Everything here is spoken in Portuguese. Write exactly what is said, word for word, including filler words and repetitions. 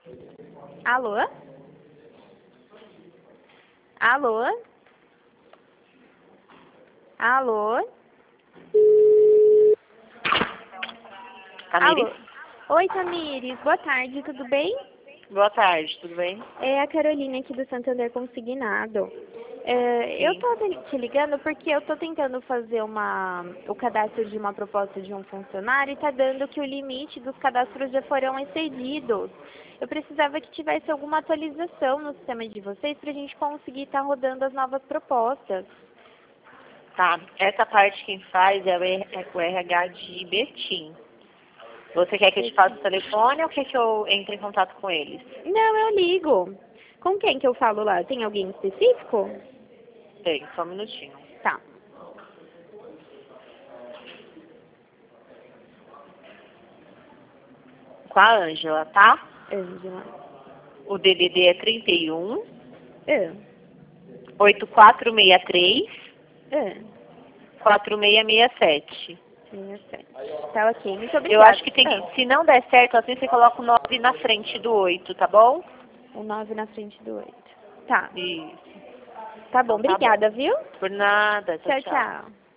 Alô? Alô? Alô? Tamires? Alô? Oi, Tamires. Boa tarde, tudo bem? Boa tarde, tudo bem? É a Carolina aqui do Santander Consignado. É, eu Sim. tô te ligando porque eu tô tentando fazer uma, o cadastro de uma proposta de um funcionário e tá dando que o limite dos cadastros já foram excedidos. Eu precisava que tivesse alguma atualização no sistema de vocês para a gente conseguir estar rodando as novas propostas. Tá, essa parte quem faz é o R- é o R H de Betim. Você quer que eu te passe o telefone ou quer que eu entre em contato com eles? Não, eu ligo. Com quem que eu falo lá? Tem alguém específico? Tem, só um minutinho. Tá. Com a Ângela, tá? Ângela. O D D D é trinta e um, Ah, oito quatro seis três, ah, quatro seis seis sete. sessenta e sete. Tá ok, muito Eu obrigada. acho que tem Ah, que, se não der certo assim, você coloca o nove na frente do oito, tá bom? o nove na frente do oito. Tá. Isso. Tá bom, Então tá bom. obrigada, viu? Por nada, tchau, Tchau, tchau. tchau.